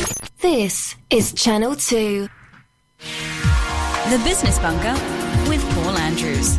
This is Channel 2. The Business Bunker with Paul Andrews.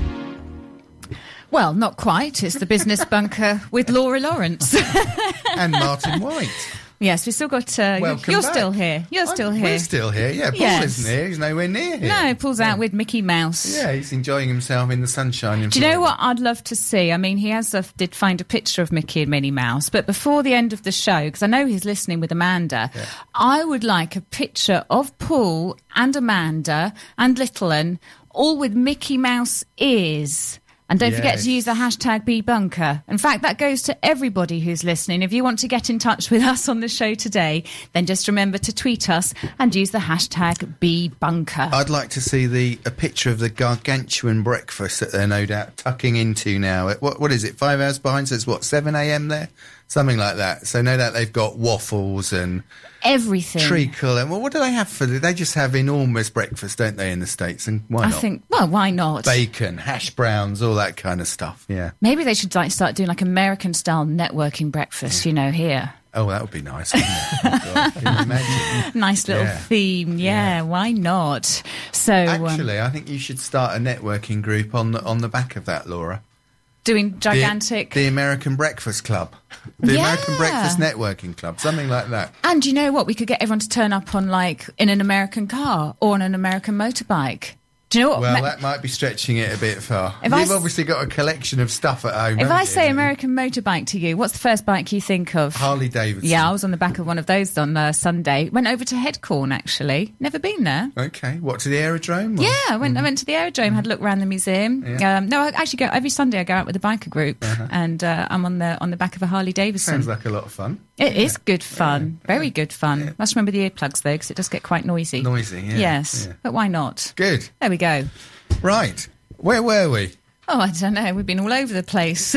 Well, not quite. It's the Business Bunker with Laura Lawrence. And Martin White. Yes, we've still got... you're back. still here. You're still here. We're still here, yeah. Paul isn't here. He's nowhere near here. No, Paul's out with Mickey Mouse. Yeah, he's enjoying himself in the sunshine. Do you know what I'd love to see? I mean, he did find a picture of Mickey and Minnie Mouse, but before the end of the show, because I know he's listening with Amanda, I would like a picture of Paul and Amanda and Little 'Un, all with Mickey Mouse ears. And don't forget to use the hashtag #BeBunker. In fact, that goes to everybody who's listening. If you want to get in touch with us on the show today, then just remember to tweet us and use the hashtag #BeBunker. I'd like to see a picture of the gargantuan breakfast that they're no doubt tucking into now. What is it, 5 hours behind? So it's what, 7 a.m. there? Something like that. So no doubt they've got waffles and... everything. Treacle. And what do they have for... They just have enormous breakfast, don't they, in the States? And why not? Why not? Bacon, hash browns, all that kind of stuff, yeah. Maybe they should start doing American-style networking breakfast, here. Oh, that would be nice, wouldn't it? Oh, God, can you imagine? Nice little theme, why not? So actually, I think you should start a networking group on the back of that, Laura. Doing gigantic... The American Breakfast Club. The American Breakfast Networking Club. Something like that. And you know what? We could get everyone to turn up on, in an American car or on an American motorbike. Do you know what? Well, that might be stretching it a bit far. You've obviously got a collection of stuff at home. If I say American motorbike to you, what's the first bike you think of? Harley Davidson. Yeah, I was on the back of one of those on Sunday. Went over to Headcorn, actually. Never been there. Okay. What, to the aerodrome? Yeah, I went to the aerodrome, had a look around the museum. Yeah. No, I actually go every Sunday. I go out with a biker group, and I'm on the back of a Harley Davidson. Sounds like a lot of fun. It is good fun. Very good fun. Yeah. Must remember the earplugs, though, because it does get quite noisy. Noisy, yeah. Yes, but why not? Good. There we go. Right. Where were we? Oh, I don't know. We've been all over the place.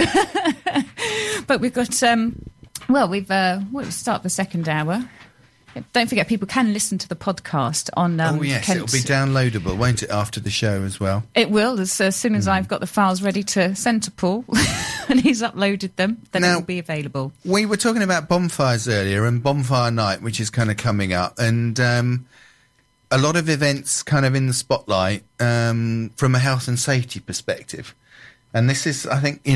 But we've got, we'll start the second hour. Don't forget, people can listen to the podcast on... oh, yes, it'll be downloadable, won't it, after the show as well? It will, as soon as I've got the files ready to send to Paul and he's uploaded them, then it will be available. We were talking about bonfires earlier and Bonfire Night, which is kind of coming up, and... a lot of events kind of in the spotlight from a health and safety perspective. And this is, I think,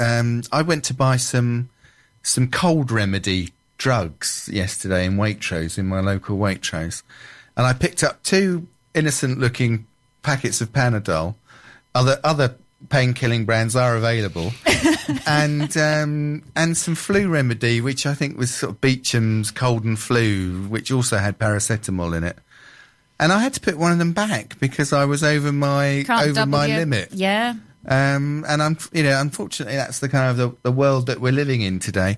I went to buy some cold remedy drugs yesterday in Waitrose, in my local Waitrose. And I picked up 2 innocent-looking packets of Panadol. Other pain-killing brands are available. and some flu remedy, which I think was sort of Beecham's Cold and Flu, which also had paracetamol in it. And I had to put one of them back because I was over my limit. Yeah. And unfortunately, that's the kind of the world that we're living in today.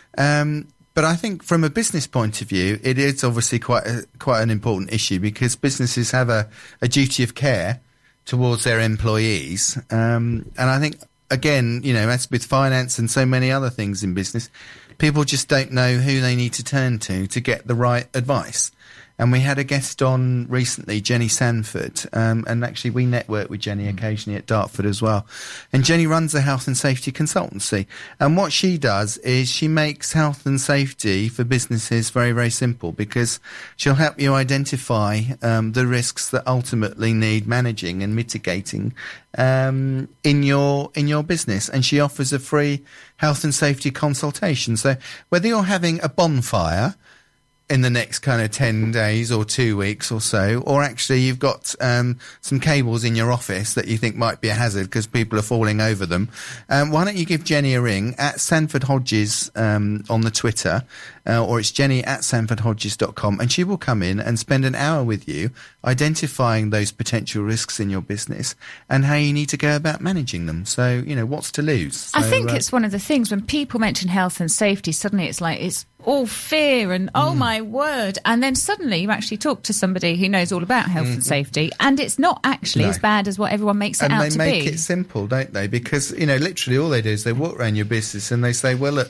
But I think from a business point of view, it is obviously quite an important issue because businesses have a duty of care towards their employees. And I think, again, as with finance and so many other things in business, people just don't know who they need to turn to get the right advice. And we had a guest on recently, Jenny Sanford, and actually we network with Jenny occasionally at Dartford as well. And Jenny runs a health and safety consultancy. And what she does is she makes health and safety for businesses very, very simple because she'll help you identify the risks that ultimately need managing and mitigating in your business. And she offers a free health and safety consultation. So whether you're having a bonfire in the next kind of 10 days or 2 weeks or so, or actually you've got some cables in your office that you think might be a hazard because people are falling over them, why don't you give Jenny a ring at Sanford Hodges on the Twitter, or it's Jenny at sanfordhodges.com, and she will come in and spend an hour with you identifying those potential risks in your business and how you need to go about managing them. So, what's to lose? So, I think it's one of the things when people mention health and safety, suddenly it's like it's all fear and oh my word, and then suddenly you actually talk to somebody who knows all about health and safety, and it's not actually as bad as what everyone makes it out to be. And they make it simple, don't they? Because literally all they do is they walk around your business and they say, well, look,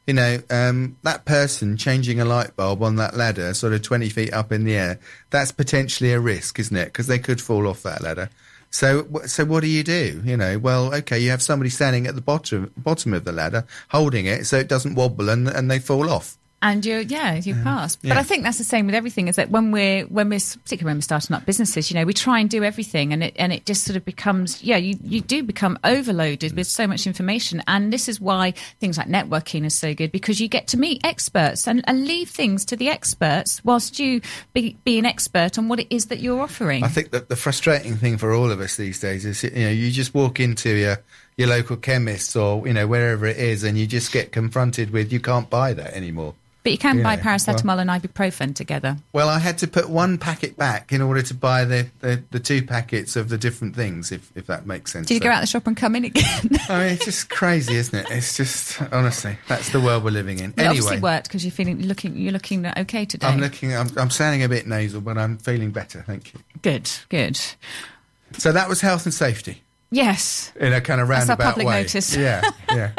that person changing a light bulb on that ladder sort of 20 feet up in the air, that's potentially a risk, isn't it? Because they could fall off that ladder. So what do you do? Well, okay, you have somebody standing at the bottom of the ladder holding it so it doesn't wobble and they fall off. And you pass. But I think that's the same with everything. Is that when we're particularly when we're starting up businesses, we try and do everything, and it just sort of becomes you do become overloaded with so much information. And this is why things like networking is so good, because you get to meet experts and leave things to the experts whilst you be an expert on what it is that you're offering. I think that the frustrating thing for all of us these days is you just walk into your local chemist or wherever it is, and you just get confronted with you can't buy that anymore. But you can buy paracetamol and ibuprofen together. Well, I had to put one packet back in order to buy the 2 packets of the different things, if that makes sense. Did you go out the shop and come in again? I mean, it's just crazy, isn't it? It's just, honestly, that's the world we're living in. It obviously worked because you're looking okay today. I'm sounding a bit nasal, but I'm feeling better, thank you. Good. So that was health and safety. Yes. In a kind of roundabout way. That's our public notice. Yeah.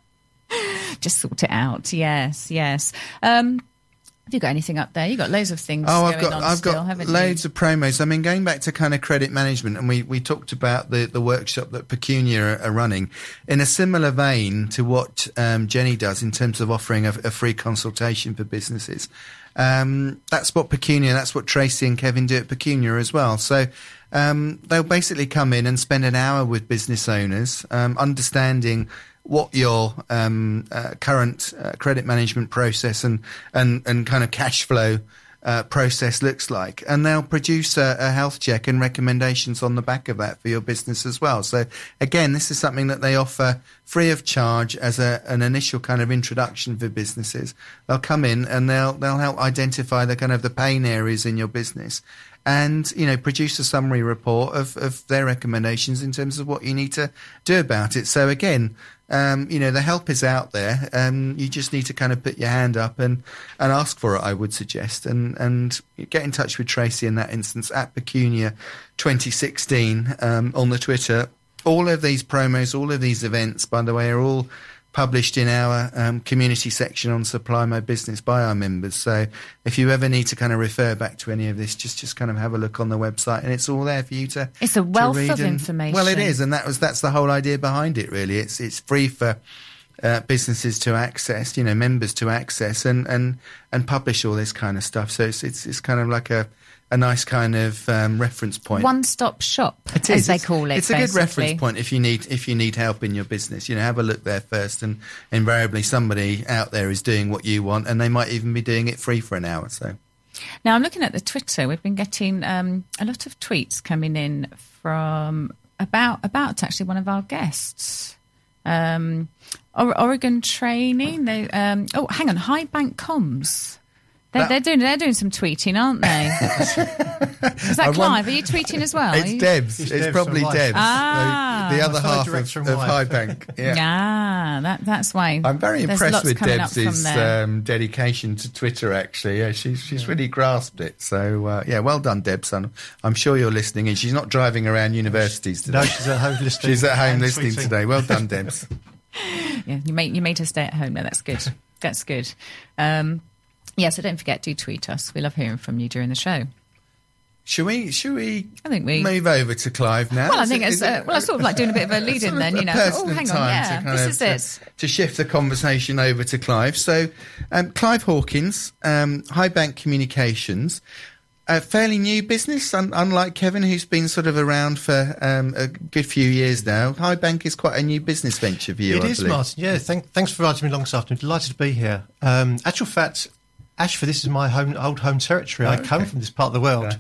Just sort it out. Yes. Have you got anything up there? You've got loads of things I've got loads of promos. I mean, going back to kind of credit management, and we talked about the workshop that Pecunia are running in a similar vein to what Jenny does in terms of offering a free consultation for businesses. That's what Pecunia, that's what Tracy and Kevin do at Pecunia as well. So they'll basically come in and spend an hour with business owners, understanding what your current credit management process and kind of cash flow process looks like, and they'll produce a health check and recommendations on the back of that for your business as well. So again, this is something that they offer free of charge as an initial kind of introduction for businesses. They'll come in and they'll help identify the kind of the pain areas in your business, and produce a summary report of their recommendations in terms of what you need to do about it. So again, the help is out there. You just need to kind of put your hand up and ask for it, I would suggest, and get in touch with Tracy in that instance at Pecunia 2016 on the Twitter. All of these promos, all of these events, by the way, are all published in our community section on Supply My Business by our members. So if you ever need to kind of refer back to any of this, just kind of have a look on the website, and it's all there for you to. It's a wealth of information. Well, it is, and that's the whole idea behind it. Really, it's free for businesses to access, members to access, and publish all this kind of stuff. So it's kind of like a nice kind of reference point. One-stop shop, as they call it. It's a good reference point if you need help in your business. Have a look there first, and invariably somebody out there is doing what you want, and they might even be doing it free for an hour. So now I'm looking at the Twitter. We've been getting a lot of tweets coming in from about actually one of our guests. Oregon Training. Hang on, High Bank Comms. They're doing some tweeting, aren't they? Is that Clive? Are you tweeting as well? It's Debs. It's probably Debs. The other half of High Bank. Yeah, that's why. I'm very impressed with Debs' dedication to Twitter. Actually, she's really grasped it. So well done, Debs. I'm sure you're listening, and she's not driving around universities today. No, she's at home listening. She's at home listening today. Well done, Debs. Yeah, you made her stay at home. No, that's good. That's good. So don't forget, do tweet us. We love hearing from you during the show. Should we? I think we move over to Clive now. Well, I think it's I sort of like doing a bit of a lead in then. Hang on, this is it. To shift the conversation over to Clive. So, Clive Hawkins, High Bank Communications, a fairly new business, unlike Kevin, who's been sort of around for a good few years now. High Bank is quite a new business venture for you. It is, Martin. Yeah, thanks for inviting me along this afternoon. Delighted to be here. Actual fact, Ashford, this is my old home territory. I come from this part of the world.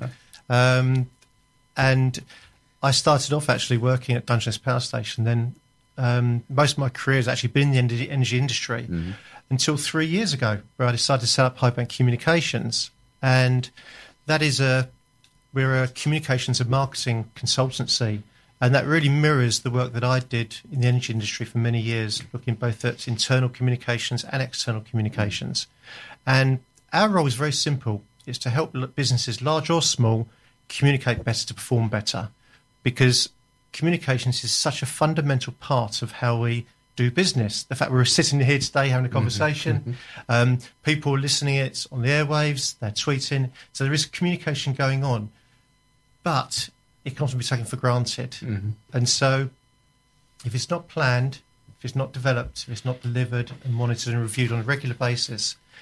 And I started off actually working at Dungeness Power Station. Then most of my career has actually been in the energy industry until 3 years ago, where I decided to set up High Bank Communications. And that is we're a communications and marketing consultancy. And that really mirrors the work that I did in the energy industry for many years, looking both at internal communications and external communications. And our role is very simple. It's to help businesses, large or small, communicate better to perform better, because communications is such a fundamental part of how we do business. The fact we're sitting here today having a conversation, people are listening it on the airwaves, they're tweeting. So there is communication going on, but it can often be taken for granted. And so if it's not planned, if it's not developed, if it's not delivered and monitored and reviewed on a regular basis,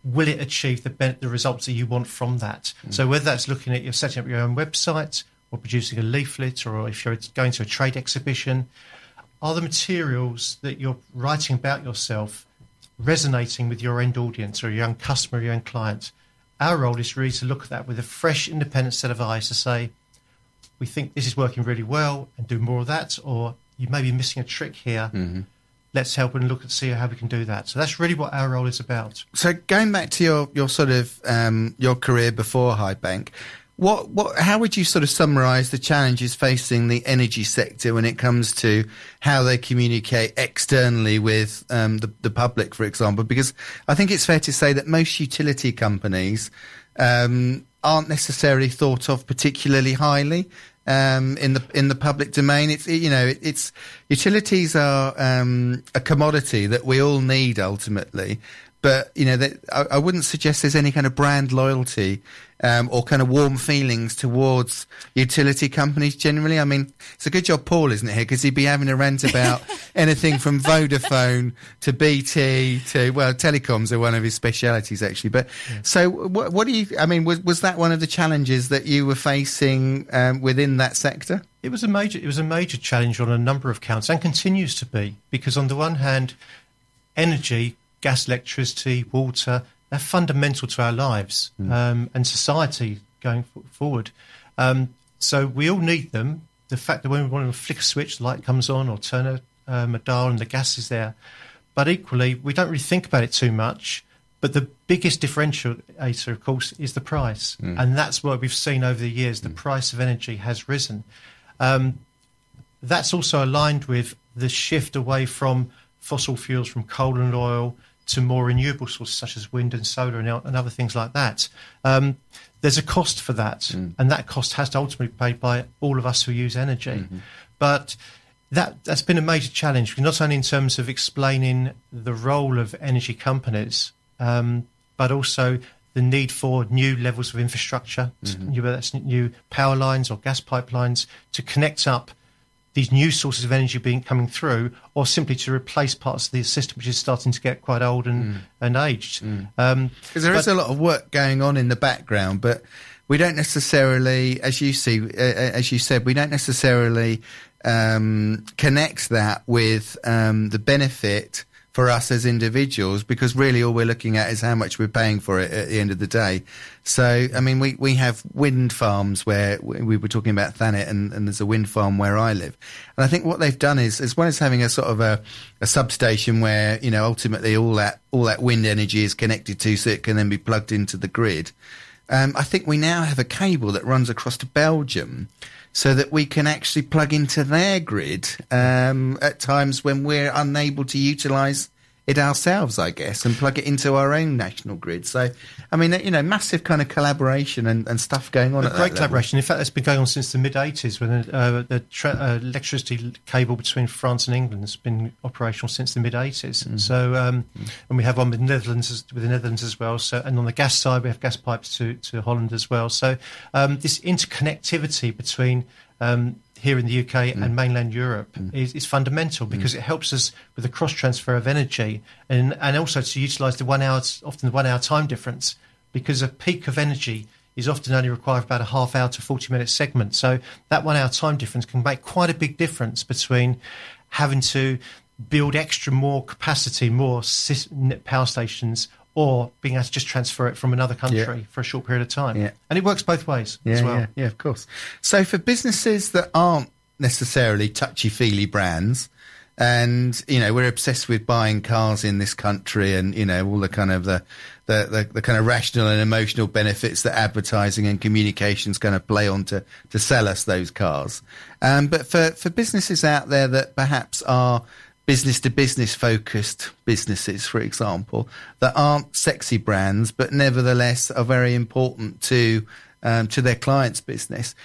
will it achieve the results that you want from that? So whether that's looking at you're setting up your own website or producing a leaflet, or if you're going to a trade exhibition, are the materials that you're writing about yourself resonating with your end audience or your own customer, your own client? Our role is really to look at that with a fresh, independent set of eyes to say, we think this is working really well and do more of that, or you may be missing a trick here. Let's help and look and see how we can do that. So that's really what our role is about. So going back to your sort of your career before Highbank, how would you sort of summarise the challenges facing the energy sector when it comes to how they communicate externally with the public, for example? Because I think it's fair to say that most utility companies aren't necessarily thought of particularly highly in the public domain. It's utilities are a commodity that we all need ultimately. But, I wouldn't suggest there's any kind of brand loyalty or kind of warm feelings towards utility companies generally. I mean, it's a good job Paul isn't here, because he'd be having a rant about anything from Vodafone to BT to, well, telecoms are one of his specialities, actually. But so what do you, I mean, was that one of the challenges that you were facing within that sector? It was a major challenge on a number of counts, and continues to be, because on the one hand, energy, gas, electricity, water, they're fundamental to our lives and society going forward. So we all need them. The fact that when we want to flick a switch, the light comes on, or turn a dial and the gas is there. But equally, we don't really think about it too much. But the biggest differentiator, of course, is the price. And that's what we've seen over the years. The price of energy has risen. That's also aligned with the shift away from fossil fuels, from coal and oil, to more renewable sources such as wind and solar and other things like that. There's a cost for that, and that cost has to ultimately be paid by all of us who use energy. But that's been a major challenge, not only in terms of explaining the role of energy companies, but also the need for new levels of infrastructure, whether that's new power lines or gas pipelines, to connect up these new sources of energy coming through, or simply to replace parts of the system which is starting to get quite old and aged. Because there is a lot of work going on in the background, but we don't necessarily, as you said, we don't necessarily connect that with the benefit for us as individuals, because really all we're looking at is how much we're paying for it at the end of the day. So, I mean, we have wind farms where we were talking about Thanet, and there's a wind farm where I live. And I think what they've done is, as well as having a sort of a substation where, ultimately all that wind energy is connected to, so it can then be plugged into the grid. I think we now have a cable that runs across to Belgium, so that we can actually plug into their grid at times when we're unable to utilise it ourselves, I guess, and plug it into our own national grid. So, I mean, massive kind of collaboration and stuff going on. Great collaboration. In fact, that's been going on since the mid-'80s, when the electricity cable between France and England has been operational since the mid-'80s. So, and we have one with the Netherlands as well. So, and on the gas side, we have gas pipes to Holland as well. So, this interconnectivity between here in the UK and mainland Europe is fundamental, because it helps us with the cross transfer of energy, and also to utilise often the 1 hour time difference, because a peak of energy is often only required about a half hour to 40-minute segment. So that 1 hour time difference can make quite a big difference between having to build more capacity, more power stations, or being able to just transfer it from another country for a short period of time. Yeah. And it works both ways as well. Yeah, of course. So for businesses that aren't necessarily touchy-feely brands, and, we're obsessed with buying cars in this country, and, all the kind of the kind of rational and emotional benefits that advertising and communication's going to play on to sell us those cars. But for businesses out there that perhaps are business-to-business focused businesses, for example, that aren't sexy brands, but nevertheless are very important to their client's business.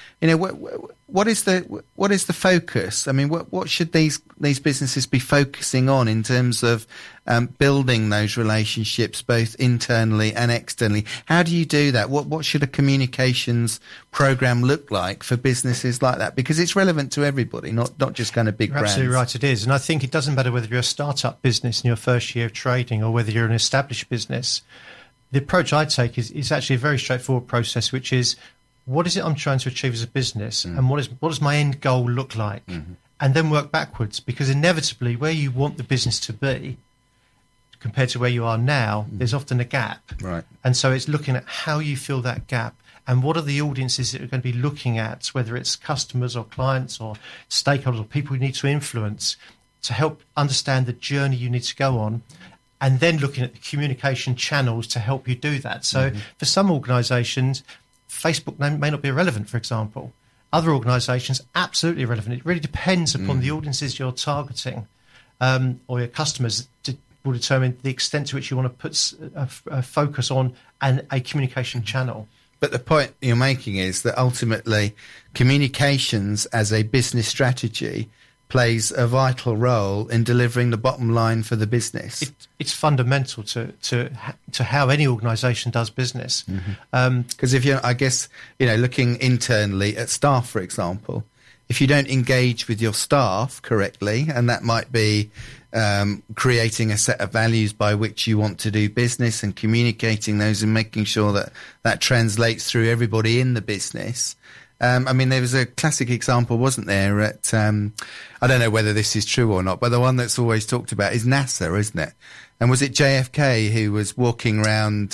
What is the focus? I mean, what should these businesses be focusing on in terms of building those relationships, both internally and externally? How do you do that? What should a communications program look like for businesses like that? Because it's relevant to everybody, not just kind of big brands. Absolutely right, it is. And I think it doesn't matter whether you're a startup business in your first year of trading or whether you're an established business. The approach I take is actually a very straightforward process, which is, what is it I'm trying to achieve as a business, and what does my end goal look like? And then work backwards, because inevitably where you want the business to be compared to where you are now, there's often a gap. Right. And so it's looking at how you fill that gap and what are the audiences that are going to be looking at, whether it's customers or clients or stakeholders or people you need to influence, to help understand the journey you need to go on, and then looking at the communication channels to help you do that. So for some organisations, Facebook may not be relevant, for example. Other organisations, absolutely relevant. It really depends upon the audiences you're targeting, or your customers will determine the extent to which you want to put a focus on a communication channel. But the point you're making is that ultimately communications as a business strategy plays a vital role in delivering the bottom line for the business. It's fundamental to how any organisation does business. Because if I guess, looking internally at staff, for example, if you don't engage with your staff correctly, and that might be creating a set of values by which you want to do business and communicating those and making sure that that translates through everybody in the business. There was a classic example, wasn't there, at, I don't know whether this is true or not, but the one that's always talked about is NASA, isn't it? And was it JFK who was walking around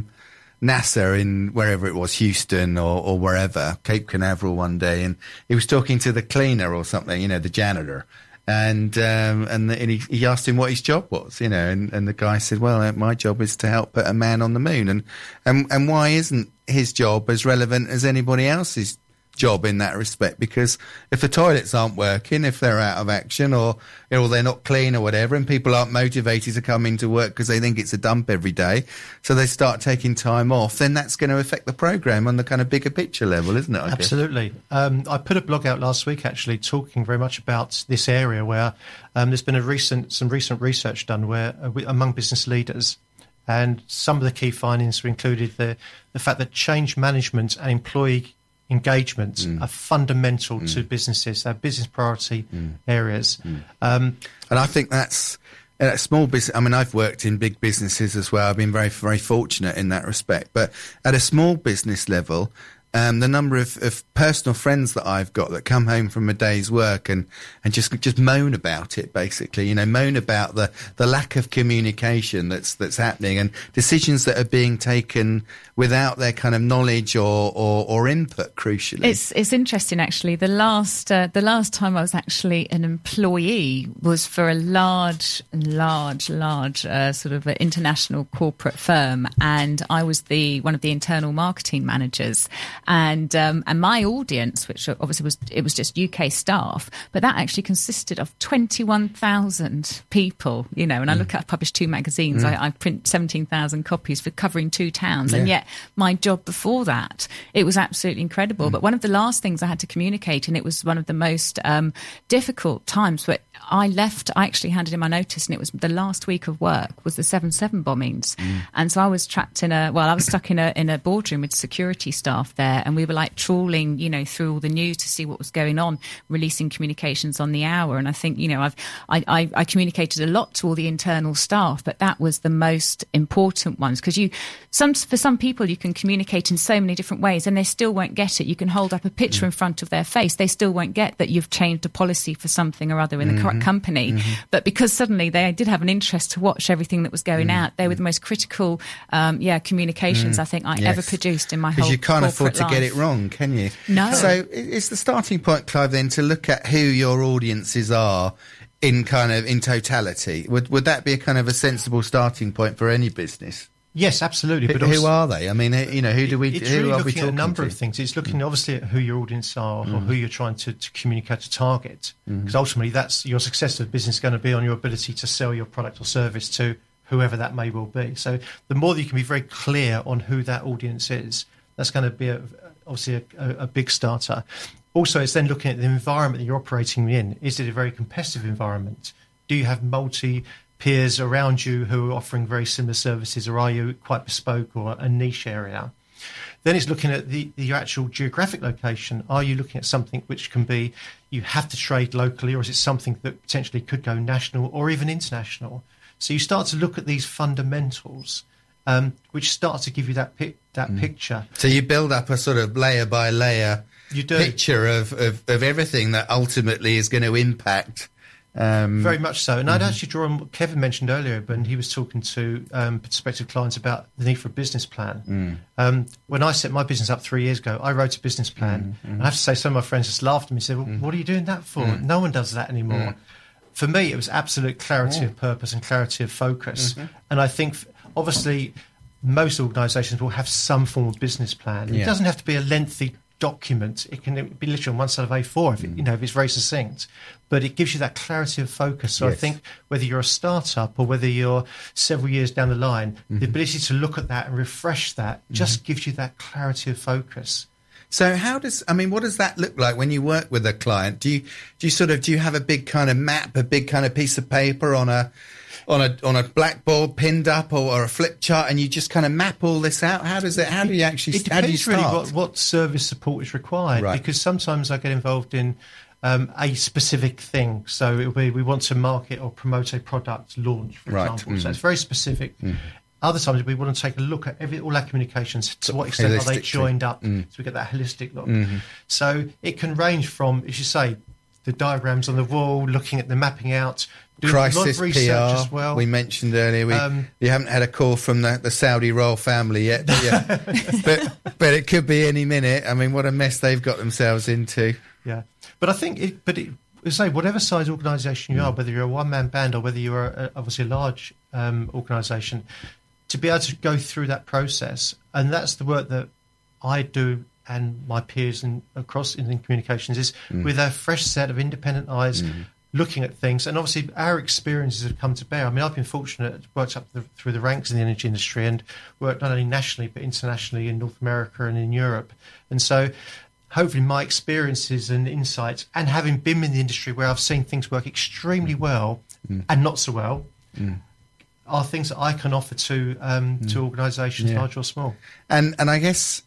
NASA in wherever it was, Houston or wherever, Cape Canaveral one day, and he was talking to the cleaner or something, the janitor. And he asked him what his job was, and the guy said, well, my job is to help put a man on the moon. And why isn't his job as relevant as anybody else's job in that respect? Because if the toilets aren't working, if they're out of action or they're not clean or whatever, and people aren't motivated to come into work because they think it's a dump every day, so they start taking time off, then that's going to affect the programme on the kind of bigger picture level, isn't it? Absolutely. I put a blog out last week actually talking very much about this area where there's been some recent research done where among business leaders, and some of the key findings included the fact that change management and employee engagement are fundamental to businesses. They're business priority areas. And I think that's small business. I've worked in big businesses as well. I've been very, very fortunate in that respect. But at a small business level, the number of personal friends that I've got that come home from a day's work and just moan about it, basically, moan about the lack of communication that's happening and decisions that are being taken without their kind of knowledge or input, crucially. It's interesting, actually. The last time I was actually an employee was for a large sort of international corporate firm, and I was one of the internal marketing managers. And my audience, which obviously was just UK staff, but that actually consisted of 21,000 people, and I publish 2 magazines. I print 17,000 copies for covering 2 towns. And yet my job before that, it was absolutely incredible. But one of the last things I had to communicate, and it was one of the most difficult times, but I actually handed in my notice, and it was the last week of work was the 7/7 bombings. And so I was trapped I was stuck in a boardroom with security staff there, and we were like trawling, through all the news to see what was going on, releasing communications on the hour. And I think, I communicated a lot to all the internal staff, but that was the most important ones, because for some people you can communicate in so many different ways and they still won't get it. You can hold up a picture in front of their face, they still won't get that you've changed a policy for something or other in the correct company. But because suddenly they did have an interest to watch everything that was going out, they were the most critical communications I think I ever produced in my whole Because you can't afford to life. get it wrong, can you? No. So it's the starting point, Clive, then, to look at who your audiences are in totality. Would that be a kind of a sensible starting point for any business? Yes, absolutely. But who are they? Who do we? It's who really are we looking at a talking number to? of things. It's looking obviously at who your audience are, or who you're trying to communicate to target. Because ultimately, that's your success of business going to be on your ability to sell your product or service to whoever that may well be. So the more that you can be very clear on who that audience is, that's going to be obviously a big starter. Also, it's then looking at the environment that you're operating in. Is it a very competitive environment? Do you have peers around you who are offering very similar services, or are you quite bespoke or a niche area? Then it's looking at your actual geographic location. Are you looking at something which can be, you have to trade locally, or is it something that potentially could go national or even international? So you start to look at these fundamentals, which starts to give you that picture. So you build up a sort of layer by layer picture of everything that ultimately is going to impact. Very much so. And I'd actually draw on what Kevin mentioned earlier when he was talking to prospective clients about the need for a business plan. When I set my business up 3 years ago, I wrote a business plan. And I have to say, some of my friends just laughed at me and said, well, what are you doing that for? No one does that anymore. For me, it was absolute clarity of purpose and clarity of focus. And I think, obviously, most organisations will have some form of business plan. It doesn't have to be a lengthy document. It can be literally on one side of A4 if it's very succinct, but it gives you that clarity of focus. So I think whether you're a startup or whether you're several years down the line, the ability to look at that and refresh that just gives you that clarity of focus. So what does that look like when you work with a client? Do you have a big kind of map, a big kind of piece of paper on a blackboard pinned up or a flip chart, and you just kind of map all this out? How do you actually? It depends really what service support is required, because sometimes I get involved in a specific thing. So it'll be, we want to market or promote a product launch, for example. So it's very specific. Other times we want to take a look at all our communications. To what extent are they joined up? So we get that holistic look. So it can range from, as you say, the diagrams on the wall, looking at the mapping out, doing crisis a lot of research PR, as well. We mentioned earlier, you haven't had a call from the Saudi royal family yet, but it could be any minute. I mean, what a mess they've got themselves into. Yeah, but I think whatever size organisation you are, whether you're a one-man band or whether you're obviously a large organisation, to be able to go through that process, and that's the work that I do and my peers across in communications is with a fresh set of independent eyes looking at things. And obviously our experiences have come to bear. I mean, I've been fortunate, worked up through the ranks in the energy industry and worked not only nationally but internationally in North America and in Europe. And so hopefully my experiences and insights, and having been in the industry where I've seen things work extremely well and not so well, are things that I can offer to organisations, large or small. And I guess,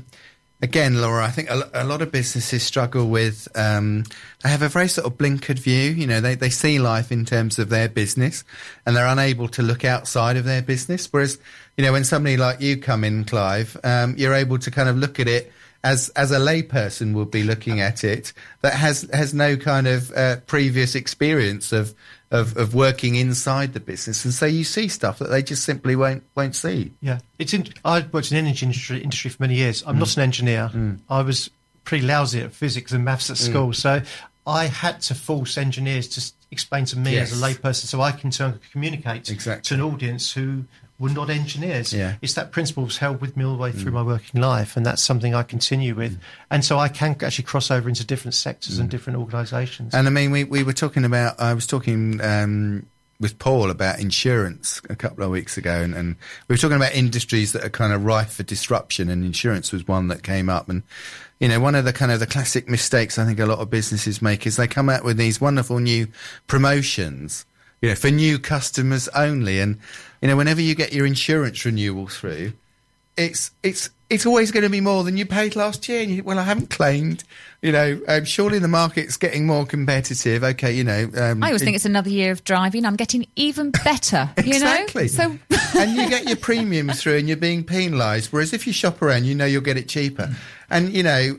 again, Laura, I think a lot of businesses struggle with, they have a very sort of blinkered view. You know, they see life in terms of their business and they're unable to look outside of their business. Whereas, you know, when somebody like you come in, Clive, you're able to kind of look at it as a layperson would be looking at it, that has no kind of previous experience of working inside the business, and so you see stuff that they just simply won't see. Yeah, I worked in the energy industry for many years. I'm not an engineer. I was pretty lousy at physics and maths at school, so I had to force engineers to explain to me as a layperson, so I can communicate to an audience who were not engineers. It's that principle was held with me all the way through my working life, and that's something I continue with. And so I can actually cross over into different sectors and different organisations. And I mean, we were talking about, I was talking with Paul about insurance a couple of weeks ago, and we were talking about industries that are kind of rife for disruption, and insurance was one that came up. And you know, one of the kind of the classic mistakes I think a lot of businesses make is they come out with these wonderful new promotions, you know, for new customers only. And you know, whenever you get your insurance renewal through, it's always going to be more than you paid last year. And I haven't claimed. You know, surely the market's getting more competitive. Okay, you know. I always think it's another year of driving. I'm getting even better. Exactly. You know? So and you get your premium through, and you're being penalised. Whereas if you shop around, you know you'll get it cheaper. And you know,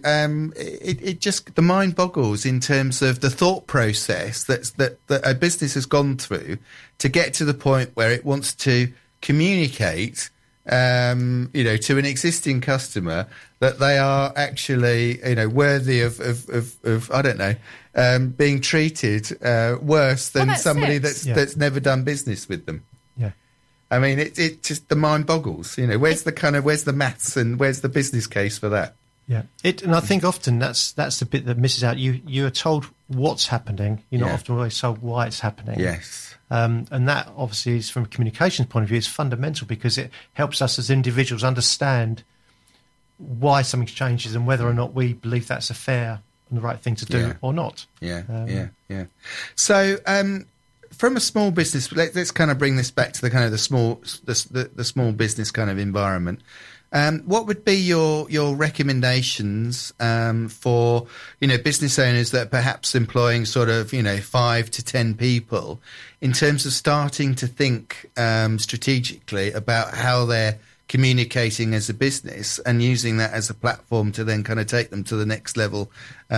it just the mind boggles in terms of the thought process that a business has gone through to get to the point where it wants to communicate, you know, to an existing customer that they are actually, you know, worthy of I don't know, being treated worse than somebody that's never done business with them. Yeah. I mean, it just the mind boggles. You know, where's the maths and where's the business case for that? Yeah, and I think often that's the bit that misses out. You are told what's happening. You're not often always told why it's happening. Yes. And that obviously is, from a communications point of view, is fundamental because it helps us as individuals understand why something changes and whether or not we believe that's a fair and the right thing to do or not. Yeah. So, from a small business, let's kind of bring this back to the kind of the small business kind of environment. What would be your recommendations for business owners that are perhaps employing sort of 5 to 10 people in terms of starting to think strategically about how they're communicating as a business and using that as a platform to then kind of take them to the next level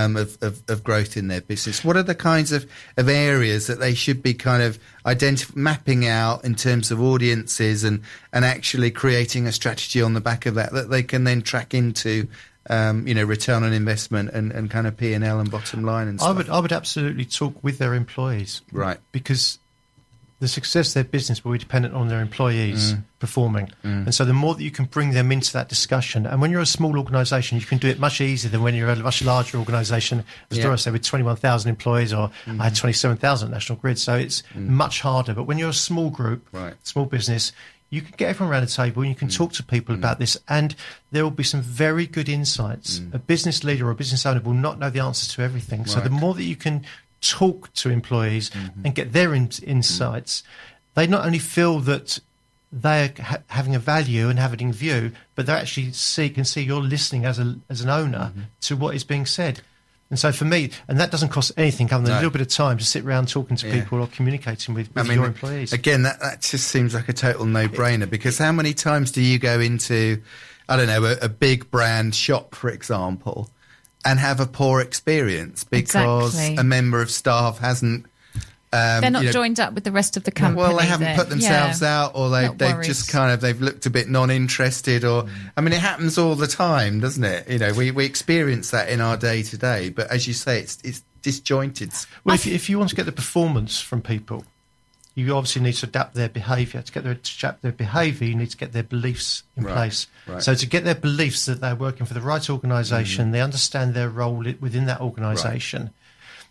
of growth in their business? What are the kinds of areas that they should be kind of mapping out in terms of audiences and actually creating a strategy on the back of that they can then track into return on investment and kind of P&L and bottom line and stuff? I would absolutely talk with their employees, right? Because the success of their business will be dependent on their employees performing. And so the more that you can bring them into that discussion, and when you're a small organisation, you can do it much easier than when you're a much larger organisation, as Doris said, with 21,000 employees, or I had 27,000 at National Grid, so it's much harder. But when you're a small group, small business, you can get everyone around the table and you can talk to people about this, and there will be some very good insights. A business leader or a business owner will not know the answers to everything. So the more that you can talk to employees and get their insights, they not only feel that they're having a value and having a view, but they actually can see you're listening as an owner to what is being said. And so for me, and that doesn't cost anything other than a little bit of time to sit around talking to people or communicating with your employees. Again, that just seems like a total no-brainer, because how many times do you go into, I don't know, a big brand shop, for example, and have a poor experience because a member of staff hasn't... they're not joined up with the rest of the company. Well, they haven't put themselves out, or they've just they've looked a bit non-interested, or... I mean, it happens all the time, doesn't it? We experience that in our day-to-day, but as you say, it's disjointed. Well, if you want to get the performance from people, you obviously need to adapt their behaviour. To adapt their behaviour, you need to get their beliefs in place. Right. So to get their beliefs that they're working for the right organisation, they understand their role within that organisation. Right.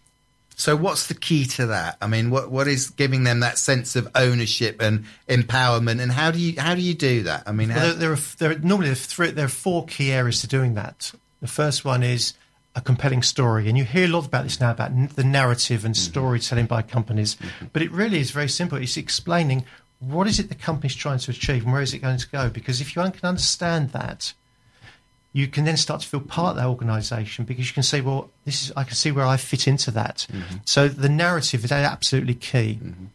So what's the key to that? I mean, what is giving them that sense of ownership and empowerment, and how do you do that? I mean, there are 4 key areas to doing that. The first one is a compelling story, and you hear a lot about this now, about the narrative and storytelling by companies, but it really is very simple. It's explaining what is it the company's trying to achieve and where is it going to go, because if you can understand that, you can then start to feel part of that organisation, because you can say, well, I can see where I fit into that. So the narrative is absolutely key.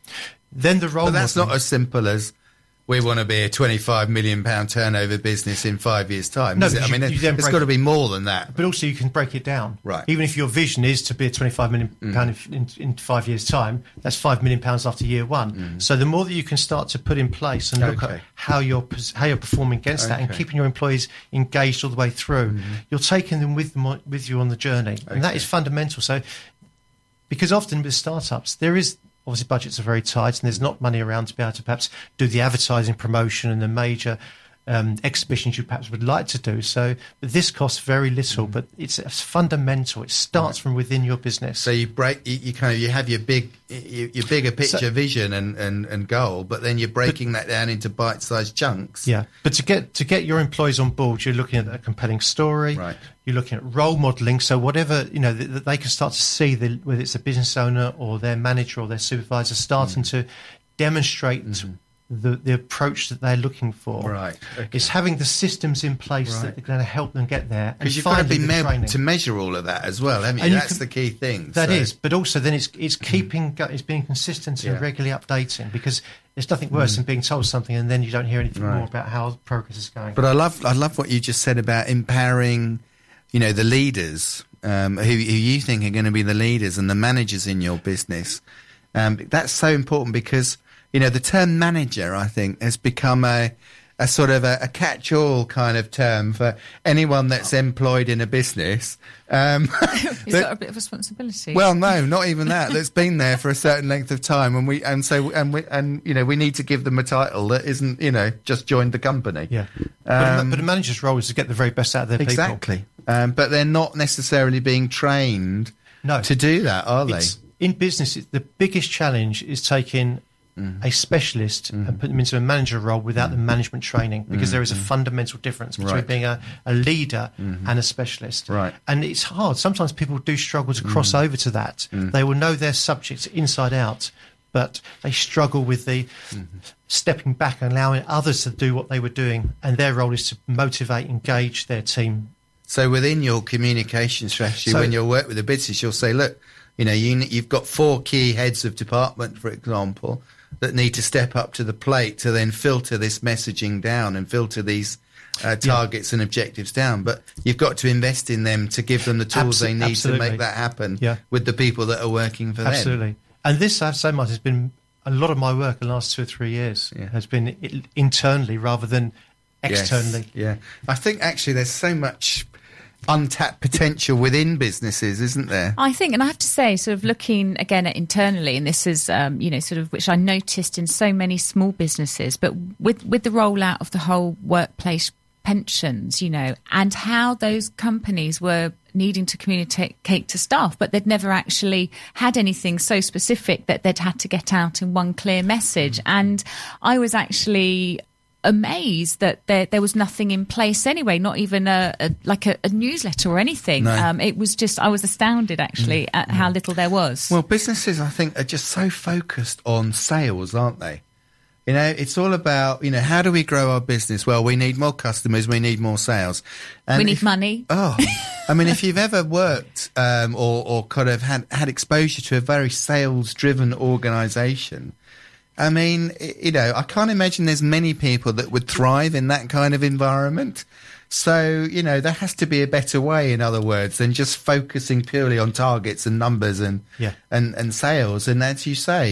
Then the role. But that's not as simple as we want to be a £25 million turnover business in 5 years' time. No, is it? I mean, it's got to be more than that. But also, you can break it down. Right. Even if your vision is to be a £25 million in 5 years' time, that's £5 million after year one. So the more that you can start to put in place and look at how you're performing against that, and keeping your employees engaged all the way through, you're taking them with you on the journey, and that is fundamental. So, because often with startups, there is. Obviously, budgets are very tight, and there's not money around to be able to perhaps do the advertising, promotion, and the major exhibitions you perhaps would like to do. So, but this costs very little, but it's fundamental. It starts from within your business. So you have your bigger picture vision and goal, but then you're breaking that down into bite-sized chunks. Yeah, but to get your employees on board, you're looking at a compelling story. Right. You're looking at role modelling, so whatever, that they can start to see, whether it's a business owner or their manager or their supervisor, starting to demonstrate the approach that they're looking for. Right. Okay. It's having the systems in place that are going to help them get there. Because you've got to be able to measure all of that as well, haven't you? That's the key thing. That is, but also then it's it's being consistent and regularly updating, because there's nothing worse than being told something and then you don't hear anything more about how progress is going. But I love what you just said about empowering, the leaders who you think are going to be the leaders and the managers in your business. That's so important, because the term manager, I think, has become a sort of a catch-all kind of term for anyone that's employed in a business. He's got a bit of responsibility. Well, no, not even that. That's been there for a certain length of time, and we need to give them a title that isn't, just joined the company. Yeah. But a manager's role is to get the very best out of their people. Exactly. But they're not necessarily being trained to do that, are they? In business, the biggest challenge is taking a specialist and put them into a manager role without the management training, because there is a fundamental difference between being a leader and a specialist. Right. And it's hard. Sometimes people do struggle to cross over to that. They will know their subjects inside out, but they struggle with the stepping back and allowing others to do what they were doing, and their role is to motivate, engage their team. So within your communication strategy, when you work with a business, you'll say, look, you've got 4 key heads of department, for example, that need to step up to the plate to then filter this messaging down and filter these targets and objectives down. But you've got to invest in them to give them the tools they need to make that happen with the people that are working for them. Absolutely. And this, I have to say, Martin, has been a lot of my work the last 2 or 3 years has been internally rather than externally. Yes. Yeah. I think actually there's so much untapped potential within businesses, isn't there? I think, and I have to say, sort of looking again at internally, and this is, sort of which I noticed in so many small businesses, but with the rollout of the whole workplace pensions, and how those companies were needing to communicate to staff, but they'd never actually had anything so specific that they'd had to get out in one clear message. And I was actually amazed that there was nothing in place anyway, not even a newsletter or anything. No. It was just, I was astounded actually at how little there was. Well, businesses, I think, are just so focused on sales, aren't they? It's all about, how do we grow our business? Well, we need more customers, we need more sales. And we need money. Oh, I mean, if you've ever worked or kind of had exposure to a very sales-driven organisation, I mean, I can't imagine there's many people that would thrive in that kind of environment. So, there has to be a better way, in other words, than just focusing purely on targets and numbers and sales. And as you say,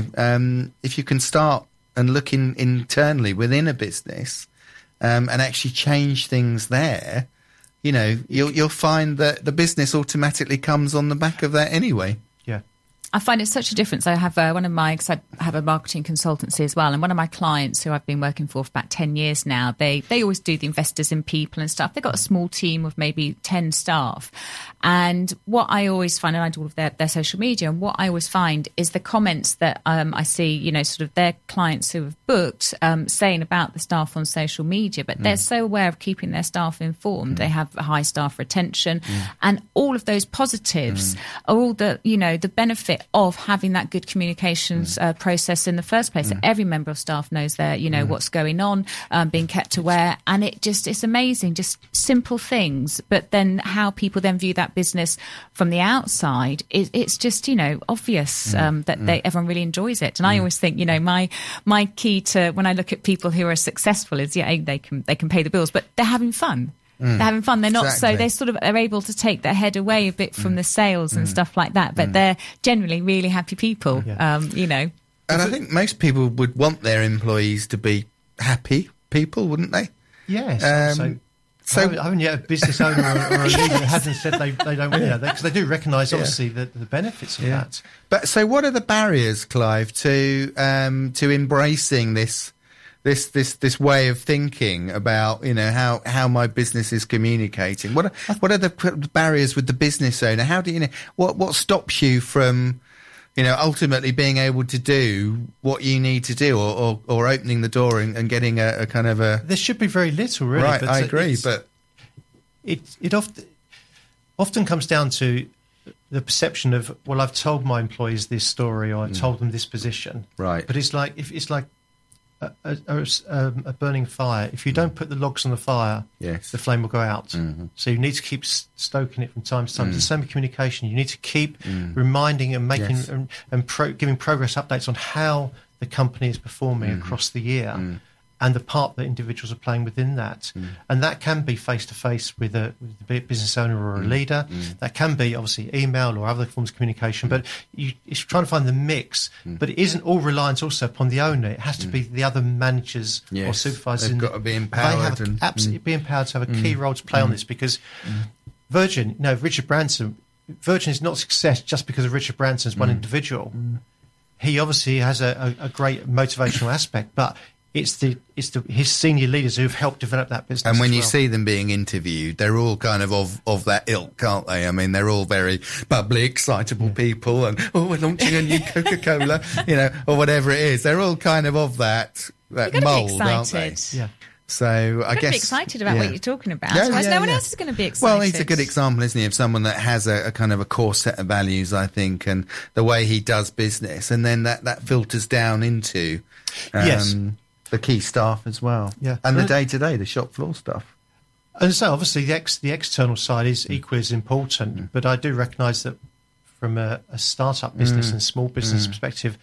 if you can start and look internally within a business and actually change things there, you'll find that the business automatically comes on the back of that anyway. I find it such a difference. I have because I have a marketing consultancy as well, and one of my clients who I've been working for about 10 years now, they always do the investors in people and stuff. They've got a small team of maybe 10 staff. And what I always find, and I do all of their social media, and what I always find is the comments that I see, sort of their clients who have booked saying about the staff on social media, but they're so aware of keeping their staff informed. They have a high staff retention, and all of those positives are all the benefit of having that good communications process in the first place. That every member of staff knows what's going on, being kept aware, and it's amazing, just simple things. But then how people then view that business from the outside, it's just obvious that everyone really enjoys it. And I always think my key to when I look at people who are successful is they can pay the bills, but they're having fun. They're having fun. They're not so they sort of are able to take their head away a bit from the sales and stuff like that. But they're generally really happy people. And I think most people would want their employees to be happy people, wouldn't they? Yes. So I haven't yet a business owner or a leader that hasn't said they don't, because they do recognise obviously the benefits of that. But so, what are the barriers, Clive, to embracing this way of thinking about how my business is communicating? What are the barriers with the business owner? How do what stops you from ultimately being able to do what you need to do, or opening the door and getting a kind of a... There should be very little, really. Right, but I agree, but it often comes down to the perception of, well, I've told my employees this story, or I told them this position, right? But it's like a burning fire. If you don't put the logs on the fire, the flame will go out. So you need to keep stoking it from time to time. It's the same with communication. You need to keep reminding and making giving progress updates on how the company is performing across the year, and the part that individuals are playing within that. And that can be face-to-face with the business owner or a leader. That can be, obviously, email or other forms of communication. But it's trying to find the mix. But it isn't all reliant also upon the owner. It has to be the other managers or supervisors. They've got to be empowered. They have absolutely be empowered to have a key role to play on this, because Virgin, Richard Branson, Virgin is not success just because of Richard Branson as one individual. He obviously has a great motivational aspect, but it's his senior leaders who've helped develop that business. And when you see them being interviewed, they're all kind of that ilk, aren't they? I mean, they're all very bubbly, excitable people, and we're launching a new Coca-Cola, or whatever it is. They're all kind of that mould, aren't they? Yeah. So I guess be excited about what you're talking about. Yeah, Otherwise, yeah, no one yeah. else is going to be excited. Well, he's a good example, isn't he, of someone that has a kind of a core set of values, I think, and the way he does business, and then that filters down into Yes. the key staff as well, Yeah. and the day-to-day, the shop floor stuff. And so, obviously, the external side is equally as important. But I do recognise that from a startup business and small business perspective,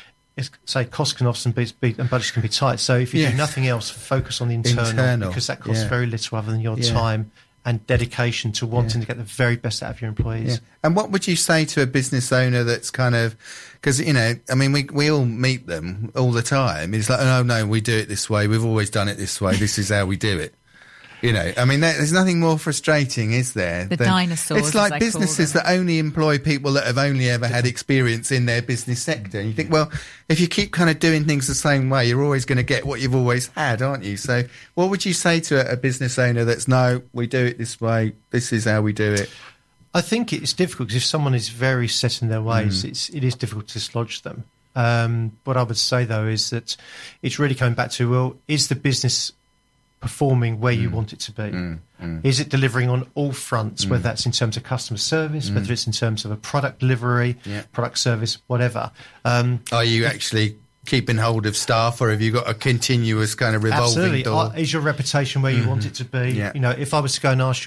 say costs can often be and budgets can be tight. So if you do nothing else, focus on the internal because that costs very little other than your time and dedication to wanting to get the very best out of your employees. Yeah. And what would you say to a business owner that's kind of, because, you know, I mean, we all meet them all the time. It's like, oh, no, we do it this way. We've always done it this way. This is how we do it. You know, I mean, there's nothing more frustrating, is there? The dinosaurs. It's like businesses that only employ people that have only ever had experience in their business sector. And you think, well, if you keep kind of doing things the same way, you're always going to get what you've always had, aren't you? So what would you say to a business owner that's, no, we do it this way, this is how we do it? I think it's difficult because if someone is very set in their ways, it is difficult to dislodge them. What I would say, though, is that it's really coming back to, well, is the business performing where you want it to be? Is it delivering on all fronts, whether that's in terms of customer service, whether it's in terms of a product delivery, product service, whatever? Are you actually keeping hold of staff, or have you got a continuous kind of revolving door? Is your reputation where you want it to be? Yeah. You know, if I was to go and ask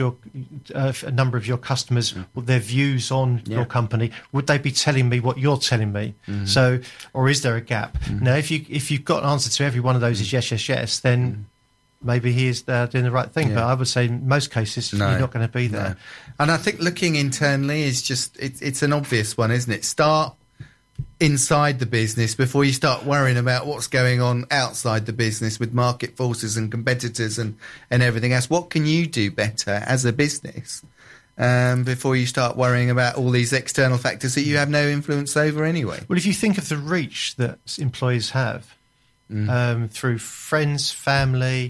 a number of your customers what their views on your company, would they be telling me what you're telling me? So, or is there a gap? Now, if you've got an answer to every one of those is yes, then maybe he is doing the right thing. But I would say in most cases, you're not going to be there. No. And I think looking internally is just, it's an obvious one, isn't it? Start inside the business before you start worrying about what's going on outside the business with market forces and competitors and everything else. What can you do better as a business before you start worrying about all these external factors that you have no influence over anyway? Well, if you think of the reach that employees have through friends, family,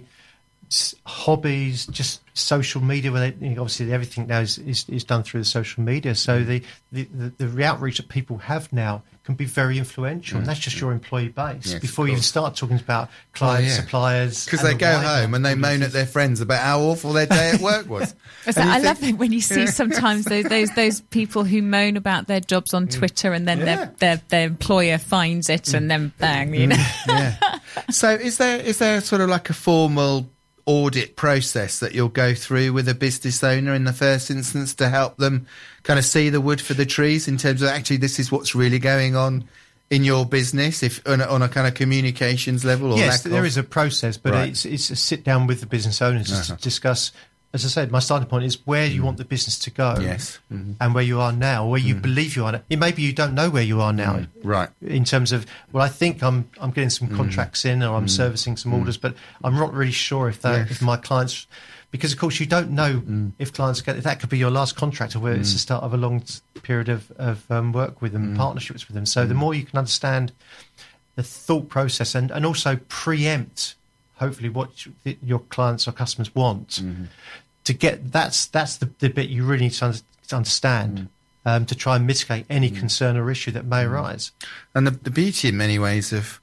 hobbies, just social media, where obviously everything now is done through the social media. So the outreach that people have now can be very influential, and that's just your employee base. Yes, before you even start talking about clients, suppliers, because they go home and they moan at their friends about how awful their day at work was. I love it when you see sometimes those people who moan about their jobs on Twitter, and then their employer finds it, and then bang, you know. So is there sort of like a formal audit process that you'll go through with a business owner in the first instance to help them kind of see the wood for the trees in terms of actually this is what's really going on in your business, if on a kind of communications level? Or yes, there is a process, but it's a sit down with the business owners to discuss. As I said, my starting point is where you want the business to go, and where you are now, where you believe you are now. It maybe you don't know where you are now, right? In terms of, well, I think I'm getting some contracts in, or I'm servicing some orders, but I'm not really sure if my clients, because of course you don't know if clients get that could be your last contract, or where it's the start of a long period of work with them, partnerships with them. So the more you can understand the thought process and also preempt, hopefully, what your clients or customers want. To get that's the bit you really need to understand to try and mitigate any concern or issue that may arise. And the beauty in many ways of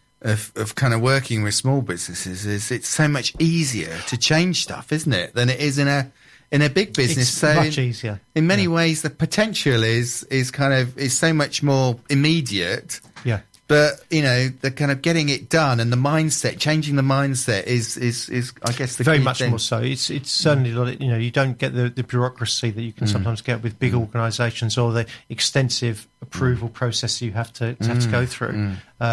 kind of working with small businesses is it's so much easier to change stuff, isn't it, than it is in a big business. It's so much easier. In many ways, the potential is so much more immediate. Yeah. But, you know, the kind of getting it done and the mindset, changing the mindset is I guess, the very key much thing. more so. It's certainly, you know, you don't get the bureaucracy that you can sometimes get with big organisations, or the extensive approval process you have to go through,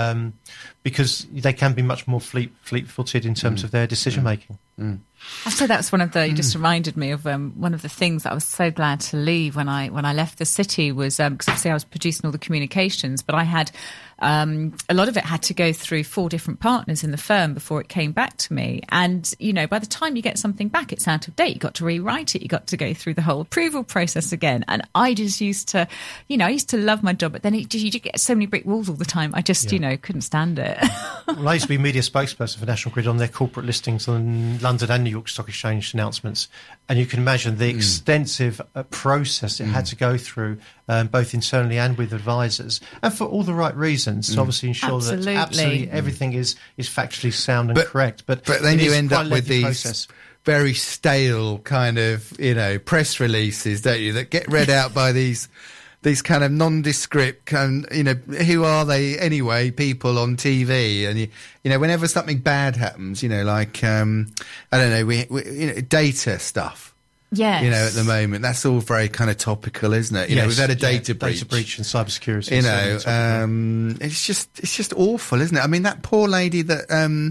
because they can be much more fleet-footed in terms of their decision making. I say that was one of the. You just reminded me of one of the things that I was so glad to leave when I left the city was because obviously I was producing all the communications, but I had a lot of it had to go through 4 different partners in the firm before it came back to me. And you know, by the time you get something back, it's out of date. You got to rewrite it. You got to go through the whole approval process again. And I just used to, you know, I used to love my job, but then you just get so many brick walls all the time. I just, you know, couldn't stand it. Well, I used to be media spokesperson for National Grid on their corporate listings on London and New York Stock Exchange announcements. And you can imagine the extensive process it had to go through, both internally and with advisors, and for all the right reasons. To obviously ensure that absolutely everything is factually sound and correct. But then you end up with these very stale kind of, press releases, don't you, that get read out by these kind of nondescript, who are they anyway, people on TV. And, whenever something bad happens, like, I don't know, we data stuff. Yes. At the moment, that's all very kind of topical, isn't it? We've had a data breach. Data breach and cybersecurity. It's just awful, isn't it? I mean, that poor lady that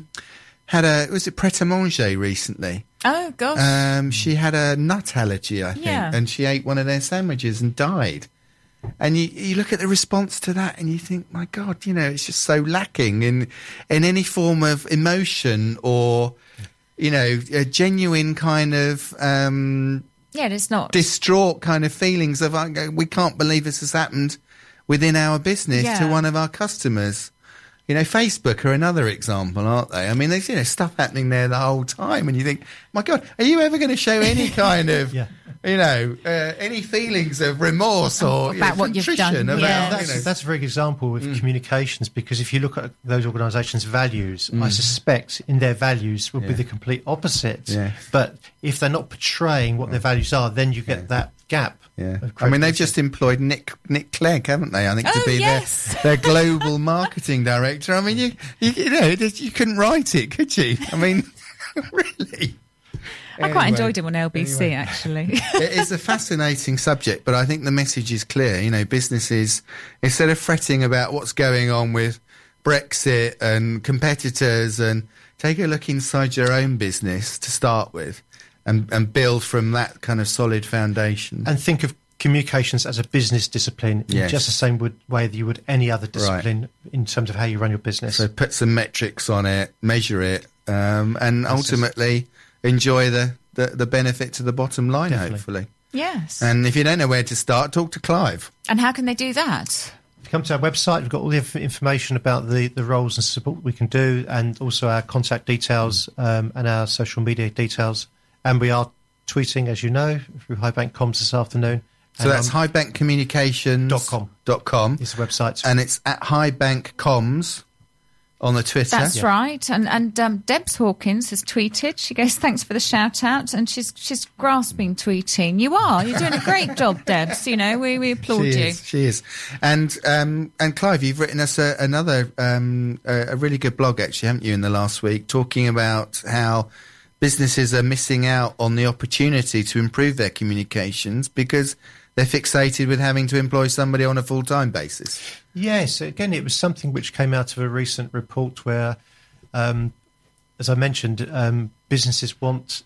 was it Pret a Manger recently? Oh, gosh. She had a nut allergy, I think, and she ate one of their sandwiches and died. And you look at the response to that and you think, my God, it's just so lacking in any form of emotion or, a genuine kind of it's not distraught kind of feelings of, we can't believe this has happened within our business to one of our customers. Facebook are another example, aren't they? I mean, there's stuff happening there the whole time, and you think, my God, are you ever going to show any kind of, any feelings of remorse or about what you've done? That's a very good example with communications, because if you look at those organisations' values, I suspect in their values will be the complete opposite. Yeah. But if they're not portraying what their values are, then you get that gap. Yeah, I mean, they've just employed Nick Clegg, haven't they? I think to be their global marketing director. I mean, you couldn't write it, could you? I mean, really. I quite enjoyed him on LBC, actually. It is a fascinating subject, but I think the message is clear. Businesses, instead of fretting about what's going on with Brexit and competitors, and take a look inside your own business to start with. And build from that kind of solid foundation. And think of communications as a business discipline in just the same way that you would any other discipline in terms of how you run your business. So put some metrics on it, measure it, and ultimately enjoy the benefit to the bottom line, hopefully. Yes. And if you don't know where to start, talk to Clive. And how can they do that? Come to our website. We've got all the information about the roles and support we can do, and also our contact details and our social media details. And we are tweeting, as you know, through Highbank Comms this afternoon. So that's highbankcommunications.com. It's the website. And it's at Highbank Comms on the Twitter. That's right. And Debs Hawkins has tweeted. She goes, thanks for the shout out. And she's grasping tweeting. You're doing a great job, Debs. We applaud you. She is. And Clive, you've written us another a really good blog, actually, haven't you, in the last week, talking about how businesses are missing out on the opportunity to improve their communications because they're fixated with having to employ somebody on a full-time basis. Yes, again, it was something which came out of a recent report where, as I mentioned, businesses want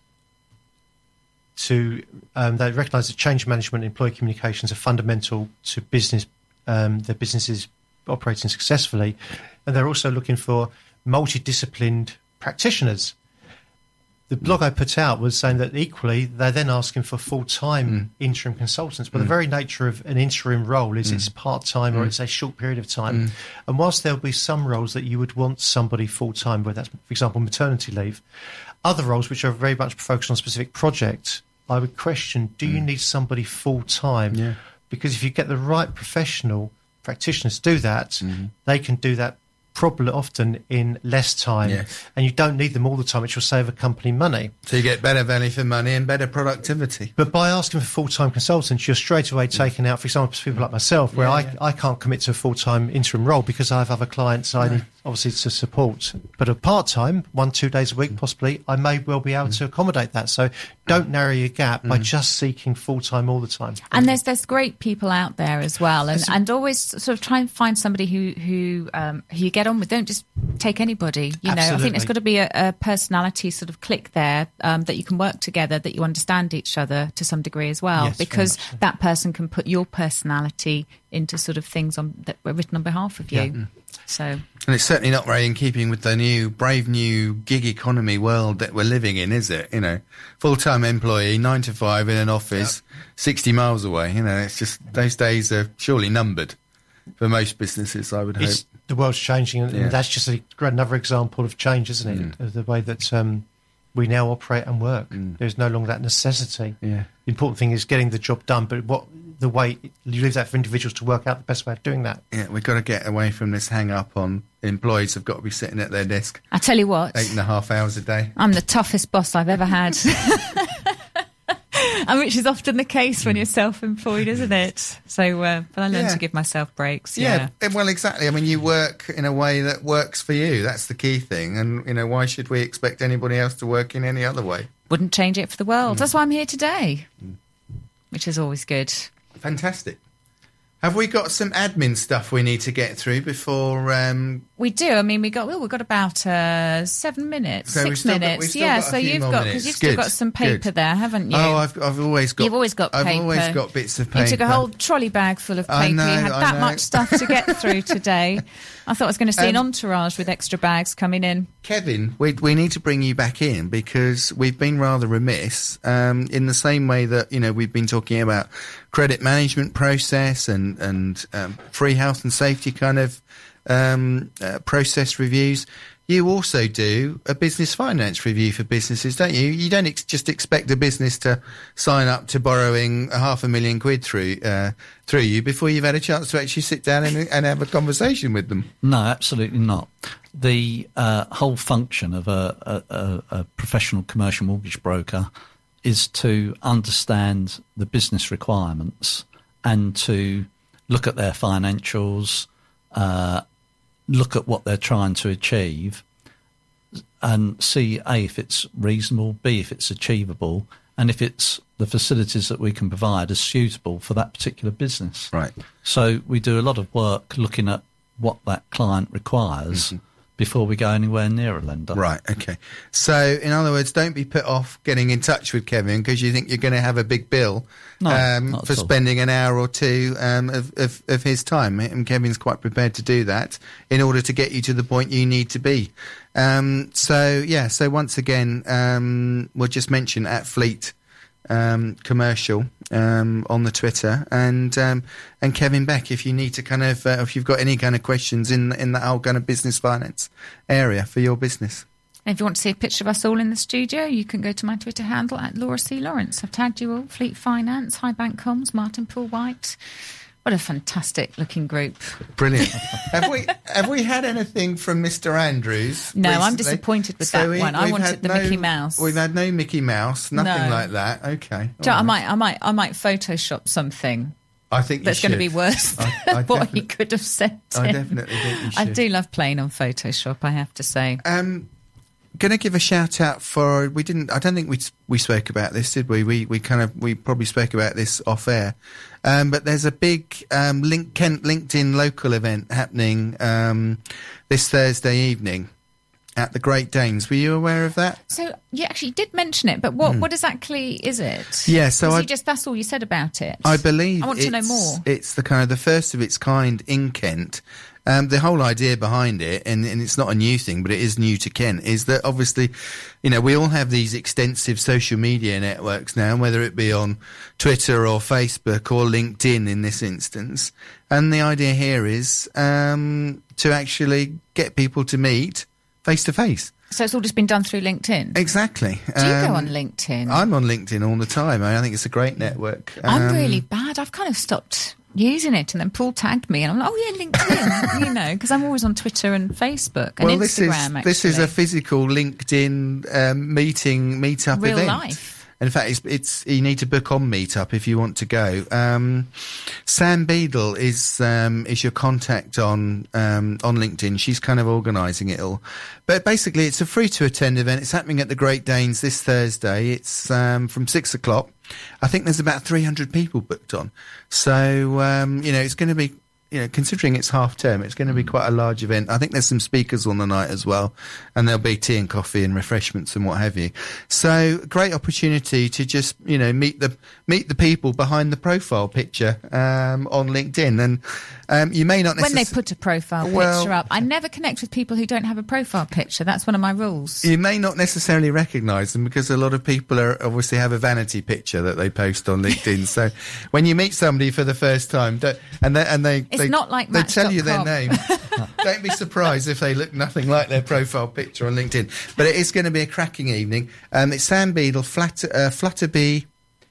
to, they recognise that change management and employee communications are fundamental to business, their businesses operating successfully, and they're also looking for multidisciplined practitioners. The blog I put out was saying that equally they're then asking for full-time interim consultants. But the very nature of an interim role is it's part-time or it's a short period of time. And whilst there'll be some roles that you would want somebody full-time, whether that's, for example, maternity leave, other roles which are very much focused on a specific project, I would question, do you need somebody full-time? Yeah. Because if you get the right professional practitioners to do that, they can do that probably often in less time, and you don't need them all the time, which will save a company money. So you get better value for money and better productivity. But by asking for full-time consultants, you're straight away taking out, for example, people like myself, where I can't commit to a full-time interim role because I have other clients I need obviously to support. But a part-time, 1-2 days a week possibly, I may well be able to accommodate that. So don't narrow your gap by just seeking full-time all the time. And there's great people out there as well, and always sort of try and find somebody who you get on with. Don't just take anybody. I think there's got to be a personality sort of click there, that you can work together, that you understand each other to some degree as well, because that person can put your personality into sort of things that were written on behalf of you. Yeah. So, and it's certainly not very in keeping with the brave new gig economy world that we're living in, is it? Full-time employee, 9 to 5 in an office, 60 miles away. It's just, those days are surely numbered for most businesses, I would hope. The world's changing, and that's just another example of change, isn't it? Of the way that we now operate and work. There's no longer that necessity. Yeah. The important thing is getting the job done, but the way you leave that for individuals to work out the best way of doing that. Yeah, we've got to get away from this hang-up on employees have got to be sitting at their desk I tell you what, 8.5 hours a day. I'm the toughest boss I've ever had. And which is often the case when you're self-employed, isn't it? So, but I learned to give myself breaks. Yeah, well, exactly. I mean, you work in a way that works for you. That's the key thing. And, you know, why should we expect anybody else to work in any other way? Wouldn't change it for the world. That's why I'm here today, which is always good. Fantastic. Have we got some admin stuff we need to get through before... We do. I mean, we've got about 7 minutes, So 6 minutes. so you've got because you've still got some paper there, haven't you? Oh, I've always got... You've always got paper. I've always got bits of paper. You took a whole trolley bag full of paper. I know, you had that know. much stuff to get through today. I thought I was going to see an entourage with extra bags coming in. Kevin, we need to bring you back in because we've been rather remiss in the same way that, you know, we've been talking about credit management process and free health and safety kind of process reviews. You also do a business finance review for businesses, don't you? You don't just expect a business to sign up to borrowing £500,000 through you before you've had a chance to actually sit down and have a conversation with them. No, absolutely not. The whole function of a professional commercial mortgage broker is to understand the business requirements and to look at their financials, look at what they're trying to achieve and see, A, if it's reasonable, B, if it's achievable, and if it's the facilities that we can provide are suitable for that particular business. Right. So we do a lot of work looking at what that client requires before we go anywhere near a lender. Right, okay. So, in other words, don't be put off getting in touch with Kevin because you think you're going to have a big bill not for at all. spending an hour or two of his time. And Kevin's quite prepared to do that in order to get you to the point you need to be. So once again, we'll just mention at Fleet Commercial on the Twitter and Kevin Beck if you need to kind of if you've got any kind of questions in that whole kind of business finance area for your business. And if you want to see a picture of us all in the studio, you can go to my Twitter handle at Laura C. Lawrence. I've tagged you all: Fleet Finance, High Bank Comms, Martin Poole White. What a fantastic looking group. Brilliant. Have we had anything from Mr. Andrews? No, recently? I'm disappointed with that one. I wanted the Mickey Mouse. We've had no Mickey Mouse, nothing No. like that. Okay. So all I right. might Photoshop something I think that's going to be worse I than what he could have sent in. I definitely think you should. I do love playing on Photoshop, I have to say. Going to give a shout out for I don't think we spoke about this, did we? We probably spoke about this off air. But there's a big LinkedIn local event happening this Thursday evening at the Great Danes. Were you aware of that? So you actually did mention it, but what exactly is it? Yeah, so that's all you said about it. I believe I want to know more. It's the kind of the first of its kind in Kent. The whole idea behind it, and it's not a new thing, but it is new to Kent, is that obviously, you know, we all have these extensive social media networks now, whether it be on Twitter or Facebook or LinkedIn in this instance. And the idea here is to actually get people to meet face to face. So it's all just been done through LinkedIn? Exactly. Do you go on LinkedIn? I'm on LinkedIn all the time. I think it's a great network. I'm really bad. I've kind of stopped using it, and then Paul tagged me and I'm like, oh yeah, LinkedIn. You know, because I'm always on Twitter and Facebook and Instagram. This is a physical LinkedIn meetup real event. life. And in fact, it's you need to book on Meetup if you want to go. Sam Beadle is your contact on LinkedIn. She's kind of organising it all. But basically, it's a free to attend event. It's happening at the Great Danes this Thursday. It's from 6:00. I think there's about 300 people booked on. So it's going to be. You know, considering it's half term, it's going to be quite a large event. I think there's some speakers on the night as well, and there'll be tea and coffee and refreshments and what have you. So, great opportunity to just meet the people behind the profile picture on LinkedIn. And you may not when they put a profile picture up, I never connect with people who don't have a profile picture. That's one of my rules. You may not necessarily recognise them because a lot of people obviously have a vanity picture that they post on LinkedIn. So, when you meet somebody for the first time, It's not like they tell you their Match.com. name. Don't be surprised if they look nothing like their profile picture on LinkedIn. But it is going to be a cracking evening. It's Sam Beadle, Flutterby.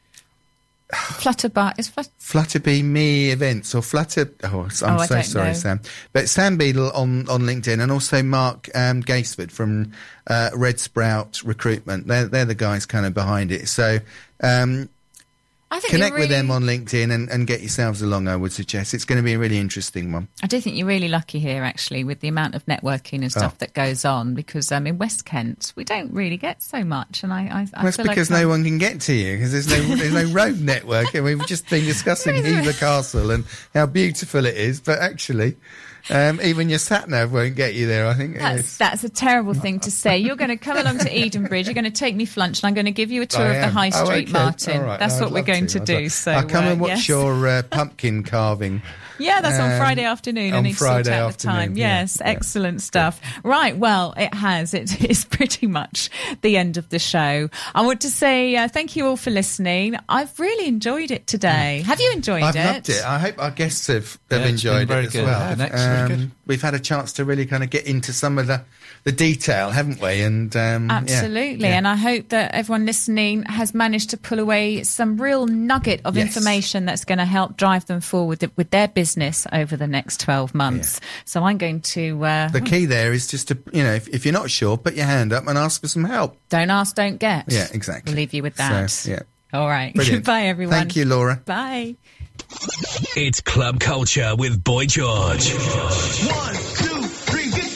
Flutterby Me Events or Flutter. Oh, I'm so sorry, Sam. But Sam Beadle on LinkedIn, and also Mark Gaisford from Red Sprout Recruitment. They're the guys kind of behind it. So I think connect with them on LinkedIn and get yourselves along, I would suggest. It's going to be a really interesting one. I do think you're really lucky here, actually, with the amount of networking and stuff that goes on, because in West Kent, we don't really get so much. And I that's feel because like no one can get to you, because there's no road network. And we've just been discussing Hever Castle and how beautiful it is. But actually, even your sat-nav won't get you there, I think. That's a terrible thing to say. You're going to come along to Edenbridge, you're going to take me for lunch, and I'm going to give you a tour of the High Street, Martin. Right. That's what we're going to do. So I'll come and watch your pumpkin carving. Yeah, that's on Friday afternoon. I need to sort out the time. Yes, excellent stuff. Right, well, it is pretty much the end of the show. I want to say thank you all for listening. I've really enjoyed it today. Have you enjoyed it? I've loved it. I hope our guests have enjoyed it as well. We've had a chance to really kind of get into some of the detail, haven't we? And absolutely. And I hope that everyone listening has managed to pull away some real nugget of information that's going to help drive them forward with their business over the next 12 months. So I'm going to... the key there is just to, if you're not sure, put your hand up and ask for some help. Don't ask, don't get. Yeah, exactly. We'll leave you with that. So, all right. Brilliant. Goodbye, everyone. Thank you, Laura. Bye. It's Club Culture with Boy George. 1, 2, 3, get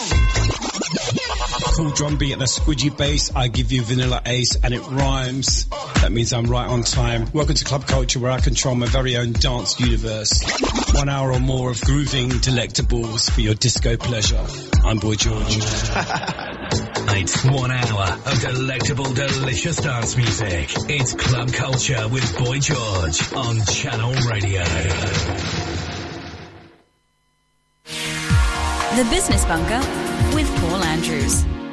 down! Cool drum beat and a squidgy bass. I give you Vanilla Ace and it rhymes. That means I'm right on time. Welcome to Club Culture, where I control my very own dance universe. 1 hour or more of grooving delectables for your disco pleasure. I'm Boy George. It's 1 hour of delectable, delicious dance music. It's Club Culture with Boy George on Channel Radio. The Business Bunker with Paul Andrews.